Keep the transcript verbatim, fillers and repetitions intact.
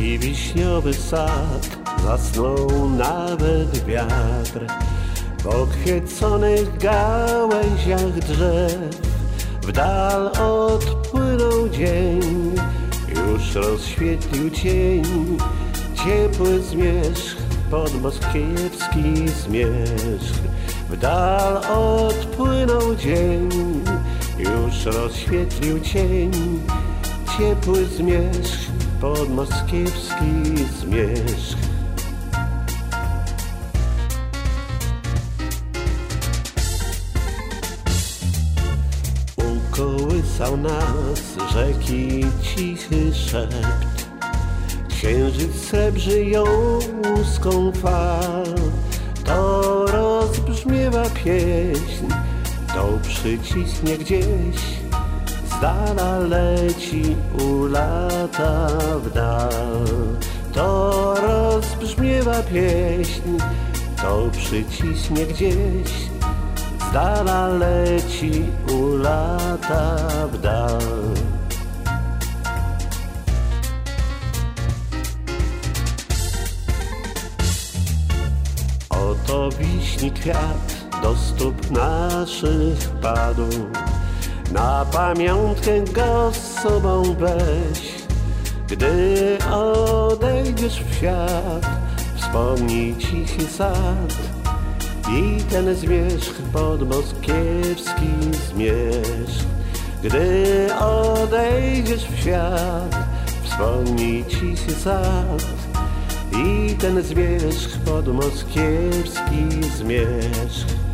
i wiśniowy sad, zasnął nawet wiatr. W okwieconych gałęziach drzew w dal odpłynął dzień, już rozświetlił cień ciepły zmierzch, podmoskiewski zmierzch. W dal odpłynął dzień, już rozświetlił cień ciepły zmierzch, podmoskiewski zmierzch. Ukołysał nas rzeki cichy szept, księżyc srebrzy ją łuską fal. To rozbrzmiewa pieśń, to przyciśnie gdzieś, z dala leci, ulata w dal. To rozbrzmiewa pieśń, to przyciśnie gdzieś, z dala leci, ulata w dal. Oto wiśni kwiat do stóp naszych padł, na pamiątkę go z sobą weź. Gdy odejdziesz w świat, wspomnij cichy sad i ten zmierzch, podmoskiewski zmierzch. Gdy odejdziesz w świat, wspomnij cichy sad i ten zmierzch, podmoskiewski zmierzch.